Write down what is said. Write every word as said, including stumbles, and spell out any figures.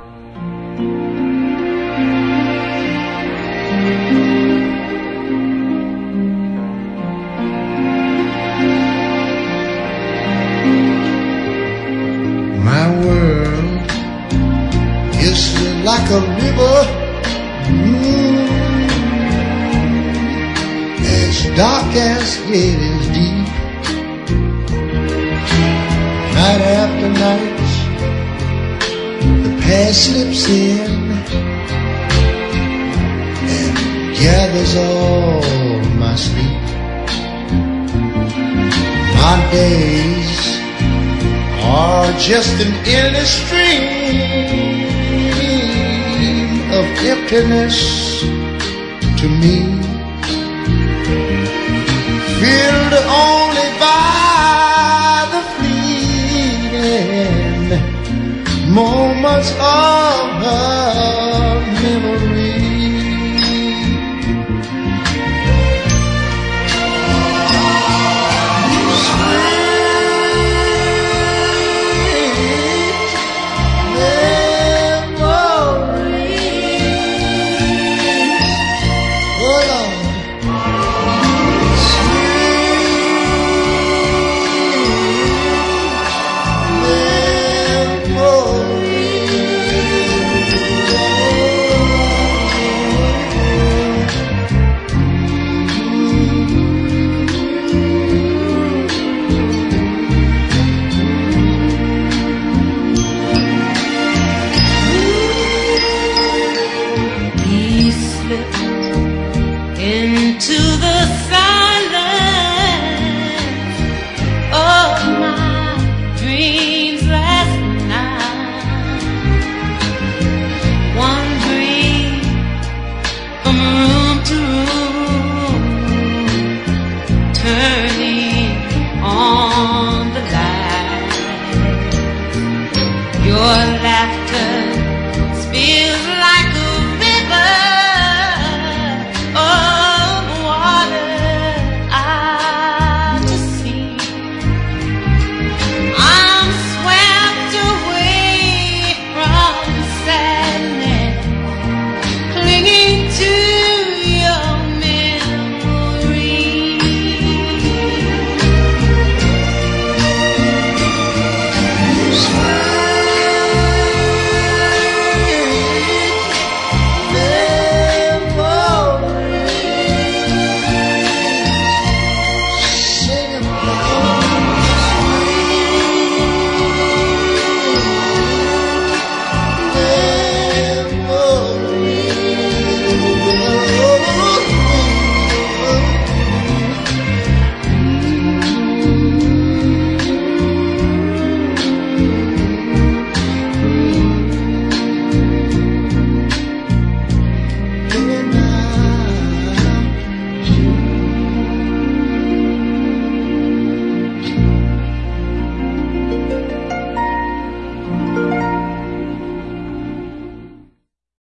My world is like a river, mm, as dark as it is deep. Night after night, the past slips in and gathers all my sleep. My days are just an endless stream of emptiness to me, filled only by the fleeting moments of her memory.